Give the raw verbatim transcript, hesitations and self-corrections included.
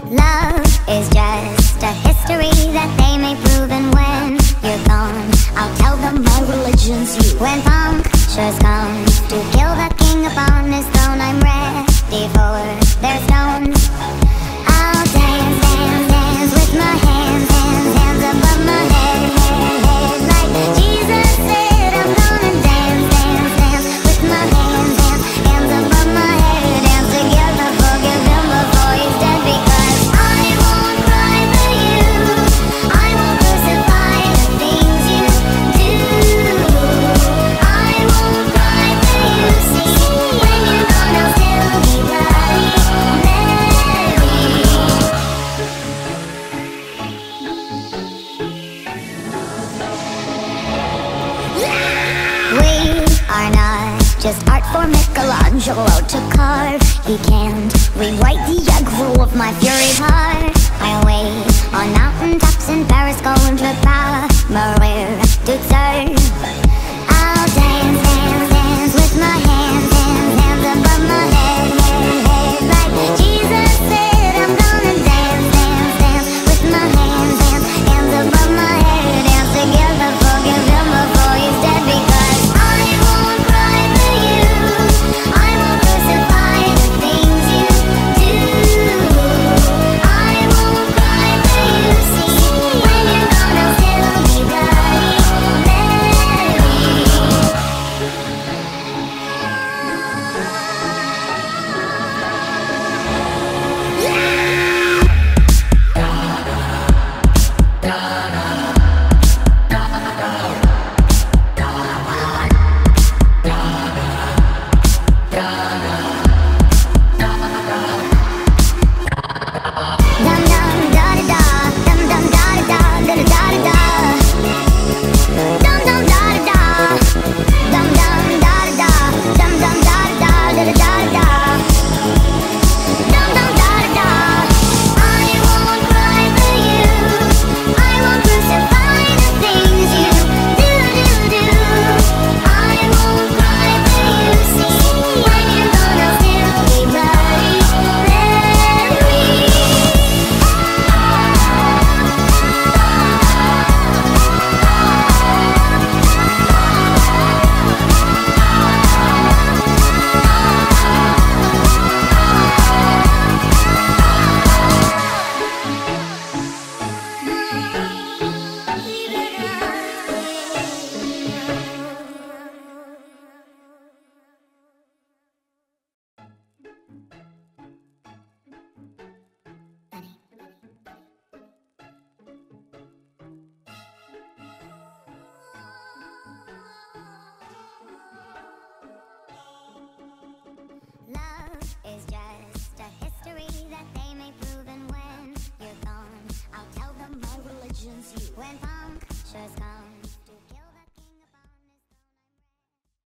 Love is just a history that they may prove, and when you're gone, I'll tell them my religion's you. When punctures come to kill the king upon his throne, I'm ready for their stones. I'll dance, dance, dance with my hands, hands, hands above my head, head, head. Like Jesus said, I'm gonna dance, dance, dance with my hands, hands, hands above my head. Dance together, forgive him before he's dead, because I won't cry for you, I won't crucify the things you do. I won't cry for you, see, when you're gone I'll still be bloody Mary. We are not just art for Michelangelo to carve. He can't rewrite the aggro of